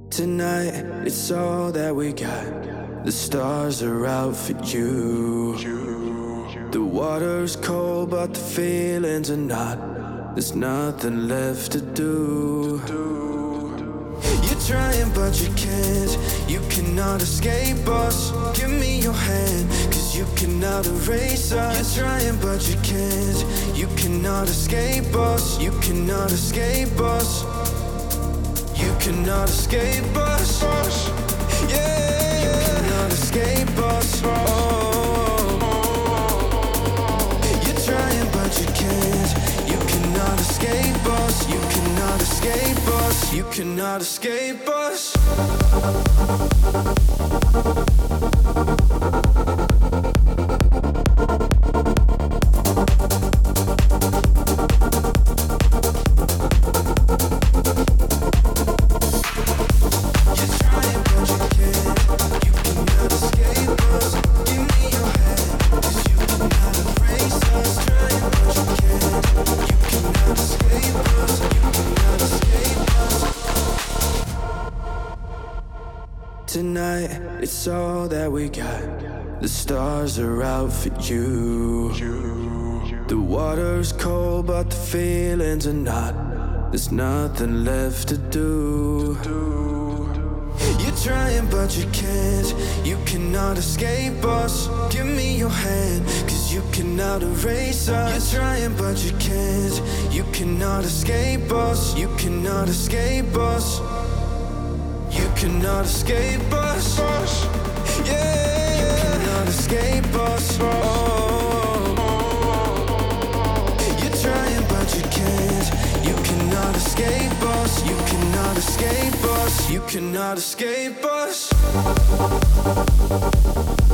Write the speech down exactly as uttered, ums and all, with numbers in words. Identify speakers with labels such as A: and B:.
A: Tonight, it's all that we got. The stars are out for you. The water's cold, but the feelings are not. There's nothing left to do. You're trying, but you can't. You cannot escape us. Give me your hand, cause you cannot erase us. You're trying, but you can't. You cannot escape us. You cannot escape us. You cannot escape us. Yeah, you cannot escape us. Oh, you're trying, but you can't. You cannot escape us. You cannot escape us. You cannot escape us. Tonight, it's all that we got. The stars are out for you. The water's cold, but the feelings are not. There's nothing left to do. You're trying, but you can't. You cannot escape us. Give me your hand, cause you cannot erase us. You're trying, but you can't. You cannot escape us. You cannot escape us. You cannot escape us. Yeah, you cannot escape us. Oh, you're trying, but you can't. You cannot escape us. You cannot escape us. You cannot escape us.